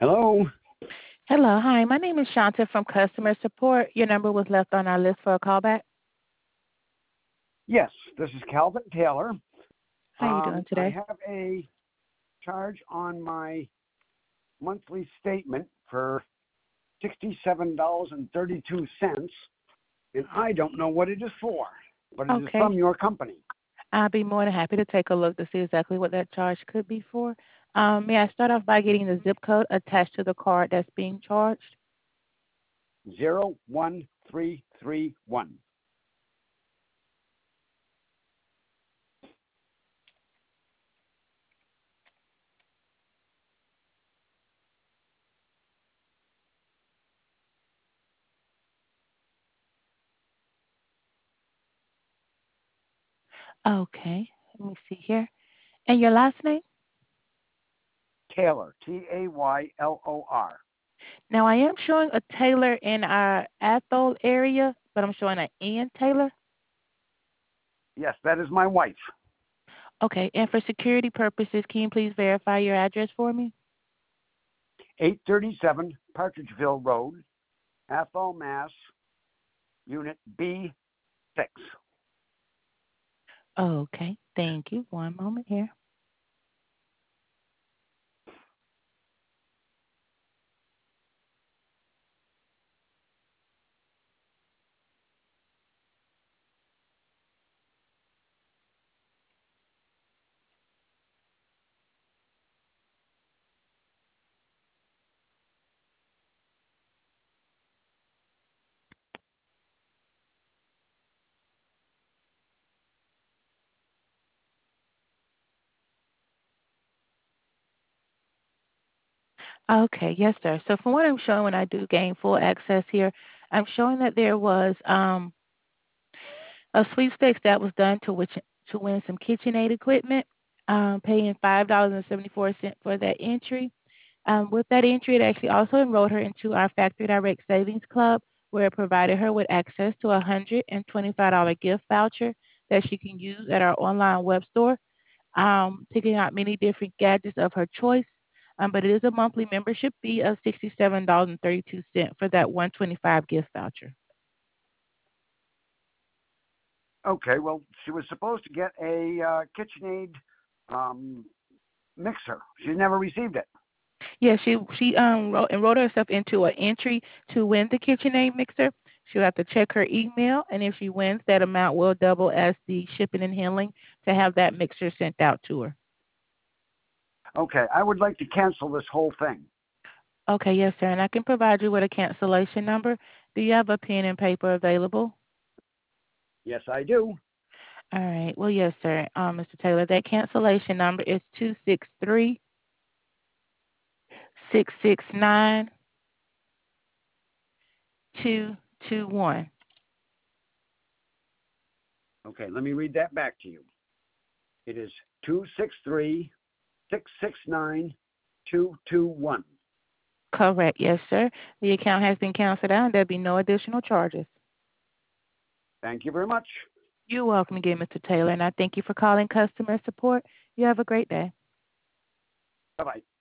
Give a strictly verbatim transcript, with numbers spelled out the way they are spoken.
Hello? Hello. Hi, my name is Shanta from customer support. Your number was left on our list for a callback. Yes, this is Calvin Taylor. How are you doing Um, I today? have a charge on my monthly statement for sixty-seven dollars and thirty-two cents, and I don't know what it is for, but it is Okay. from your company. I'll be more than happy to take a look to see exactly what that charge could be for. Um, may I start off by getting the zip code attached to the card that's being charged? Zero one three three one. Okay. Let me see here. And your last name? Taylor, T A Y L O R. Now, I am showing a Taylor in our Athol area, but I'm showing an Ian Taylor. Yes, that is my wife. Okay. And for security purposes, can you please verify your address for me? eight thirty-seven Partridgeville Road, Athol, Mass, Unit B six. Okay. Thank you. One moment here. Okay, yes, sir. So from what I'm showing when I do gain full access here, I'm showing that there was um, a sweepstakes that was done to which to win some KitchenAid equipment, um, paying five dollars and seventy four cents for that entry. Um, with that entry, it actually also enrolled her into our Factory Direct Savings Club, where it provided her with access to a one hundred twenty-five dollars gift voucher that she can use at our online web store, um, picking out many different gadgets of her choice. Um, but it is a monthly membership fee of sixty-seven dollars and thirty-two cents for that one hundred twenty-five dollars gift voucher. Okay, well, she was supposed to get a uh, KitchenAid um, mixer. She never received it. Yeah, she she um wrote, enrolled herself into an entry to win the KitchenAid mixer. She'll have to check her email, and if she wins, that amount will double as the shipping and handling to have that mixer sent out to her. Okay, I would like to cancel this whole thing. Okay, yes, sir, and I can provide you with a cancellation number. Do you have a pen and paper available? Yes, I do. All right. Well, yes, sir. Um, Mister Taylor, that cancellation number is two six three six six nine two two one. Okay, let me read that back to you. It is two six three six six nine two two one. Correct. Yes, sir. The account has been canceled out, and there'll be no additional charges. Thank you very much. You're welcome again, Mister Taylor, and I thank you for calling customer support. You have a great day. Bye bye.